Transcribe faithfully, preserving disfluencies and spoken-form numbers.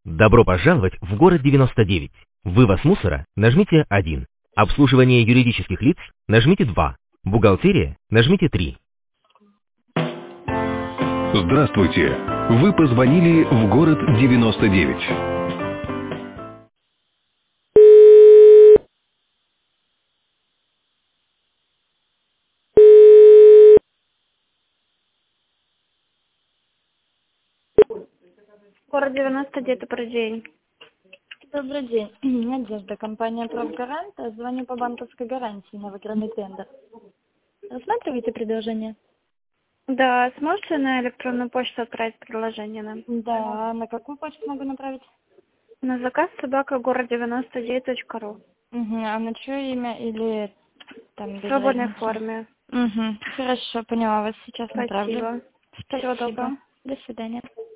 Добро пожаловать в город девяносто девять. Вывоз мусора? Нажмите один. Обслуживание юридических лиц? Нажмите два. Бухгалтерия? Нажмите три. Здравствуйте. Вы позвонили в город девяносто девять. Город девяносто девять, добрый день. Добрый день. Надежда, компания «Профгарант». Звоню по банковской гарантии на выигранный тендер. Рассматриваете предложение? Да, сможете на электронную почту отправить предложение нам? Да. На какую почту могу направить? На заказ собака город девяносто девять точка ру. Угу. А на чье имя или там без В свободной разницы? форме. Угу. Хорошо, поняла вас. Сейчас Спасибо. направлю. Всего доброго. До свидания.